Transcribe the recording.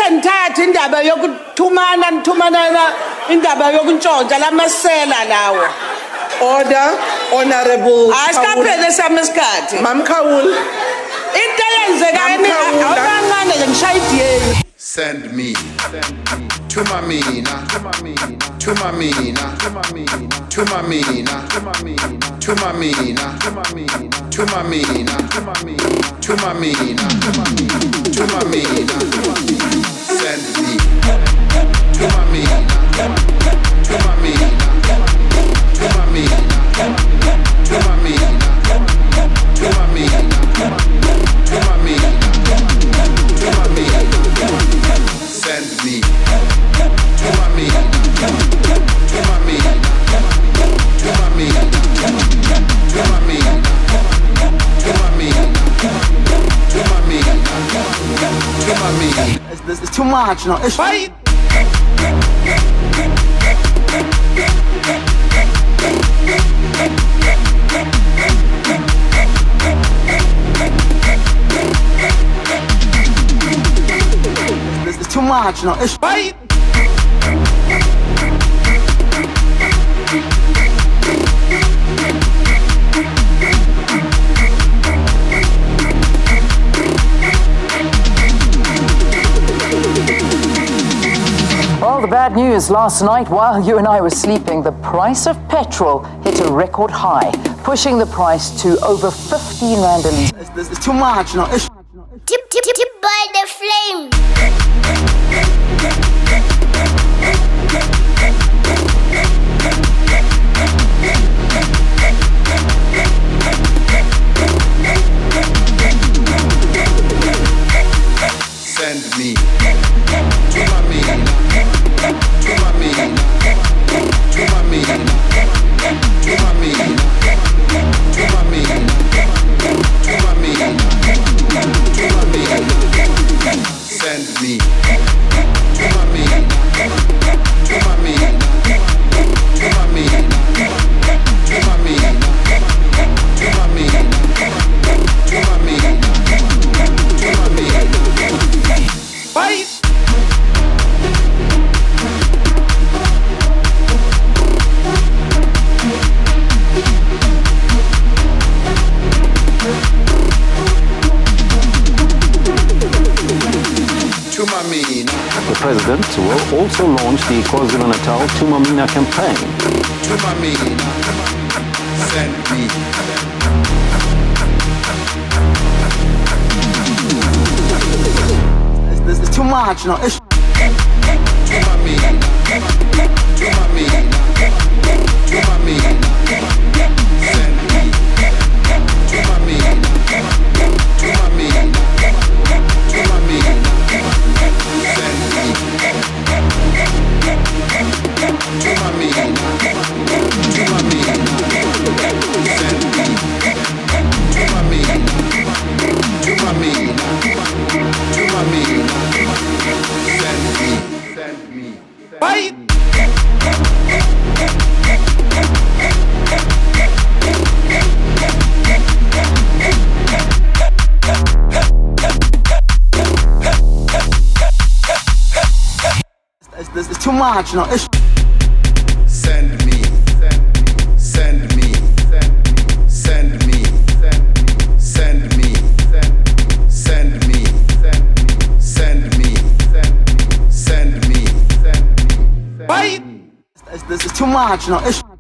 nithathe indaba nithumana indaba yokuntshontsha lamasela lawo. Order, Honorable Khawula. Asikaphele sami isikhathi. Mam Khawula. Into eyenzekayo mina awukancane nje ngishaya idiyeni. Send me to Mamina, to Mamina, to Mamina, to Mamina, to Mamina, to Mamina, to Mamina, to Mamina, to Mamina, to Mamina, to Mamina, to Mamina, send me to Mamina, to Mamina, to Mamina, to Mamina, to Mamina, to Mamina. Send me to Mamina, to Mamina, to Mamina, to Mamina, to Mamina, to Mamina, to Mamina. It's too much, no. It's Fight. It's too much, no. It's Fight. Well, the bad news last night, while you and I were sleeping, the price of petrol hit a record high, pushing the price to over 15 rand a litre. it's too much, no. It's Tip by the flame. Send me to Mamina, to Mamina, to Mamina, to Mamina, to Mamina, to Mamina, to Mamina. Send me to Mamina, to Mamina, to Mamina, to Mamina, to Mamina, to Mamina, to Mamina. Fight. To Mamina, The President will also launch the KwaZulu-Natal To Mamina campaign. to Mamina, send me it's too much, no. It's to Mamina, to Mamina, to Mamina, send me to Mamina, to Mamina, to Mamina, send me to Mamina, to Mamina, send me to Mamina, to Mamina, to Mamina, send me. Fight. it's too much, no. It's Send me, send me, send me, send me, send me, send me, send me, Fight. it's too much, no. It's